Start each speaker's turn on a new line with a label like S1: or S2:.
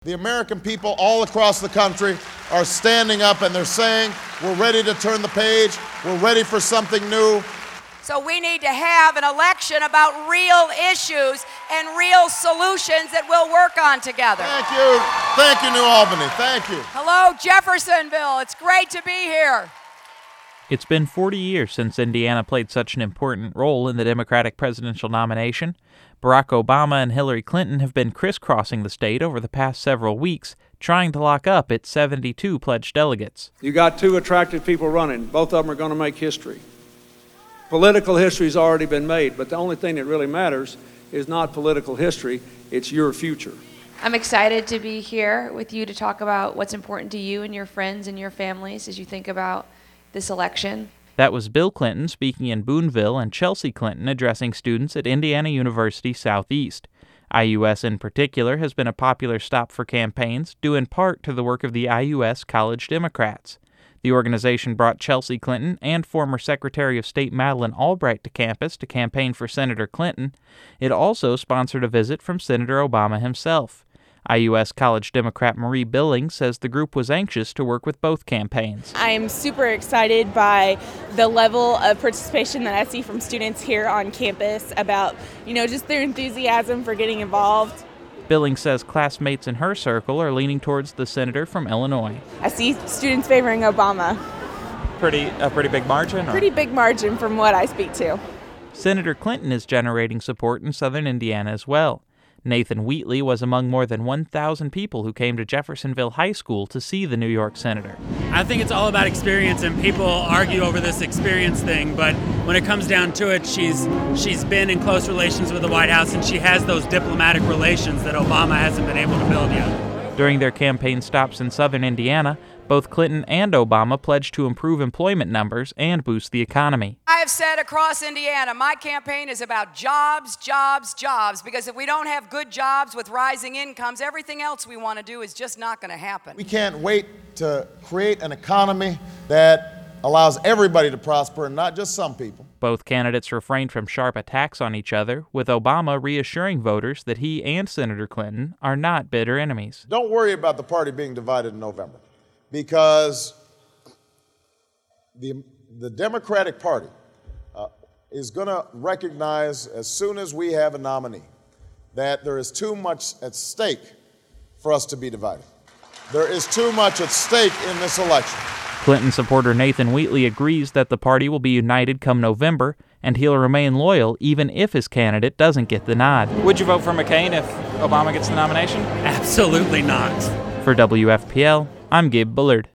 S1: The American people all across the country are standing up and they're saying, we're ready to turn the page, we're ready for something new.
S2: So we need to have an election about real issues and real solutions that we'll work on together.
S1: Thank you, New Albany, thank you.
S2: Hello, Jeffersonville, it's great to be here.
S3: It's been 40 years since Indiana played such an important role in the Democratic presidential nomination. Barack Obama and Hillary Clinton have been crisscrossing the state over the past several weeks, trying to lock up its 72 pledged delegates.
S4: You got two attractive people running. Both of them are going to make history. Political history's already been made, but the only thing that really matters is not political history, it's your future.
S5: I'm excited to be here with you to talk about what's important to you and your friends and your families as you think about this election.
S3: That was Bill Clinton speaking in Boonville and Chelsea Clinton addressing students at Indiana University Southeast. IUS in particular has been a popular stop for campaigns, due in part to the work of the IUS College Democrats. The organization brought Chelsea Clinton and former Secretary of State Madeleine Albright to campus to campaign for Senator Clinton. It also sponsored a visit from Senator Obama himself. IUS College Democrat Marie Billings says the group was anxious to work with both campaigns.
S6: I am super excited by the level of participation that I see from students here on campus about, just their enthusiasm for getting involved.
S3: Billings says classmates in her circle are leaning towards the senator from Illinois.
S6: I see students favoring Obama.
S3: A pretty big margin?
S6: Pretty big margin from what I speak to.
S3: Senator Clinton is generating support in southern Indiana as well. Nathan Wheatley was among more than 1,000 people who came to Jeffersonville High School to see the New York senator.
S7: I think it's all about experience, and people argue over this experience thing, but when it comes down to it, she's been in close relations with the White House, and she has those diplomatic relations that Obama hasn't been able to build yet.
S3: During their campaign stops in southern Indiana, both Clinton and Obama pledged to improve employment numbers and boost the economy.
S2: I have said across Indiana, my campaign is about jobs, jobs, jobs, because if we don't have good jobs with rising incomes, everything else we want to do is just not going to happen.
S1: We can't wait to create an economy that allows everybody to prosper and not just some people.
S3: Both candidates refrained from sharp attacks on each other, with Obama reassuring voters that he and Senator Clinton are not bitter enemies.
S1: Don't worry about the party being divided in November, because the Democratic Party is going to recognize, as soon as we have a nominee, that there is too much at stake for us to be divided. There is too much at stake in this election.
S3: Clinton supporter Nathan Wheatley agrees that the party will be united come November, and he'll remain loyal even if his candidate doesn't get the nod. Would you vote for McCain if Obama gets the nomination?
S7: Absolutely not.
S3: For WFPL, I'm Gabe Bullard.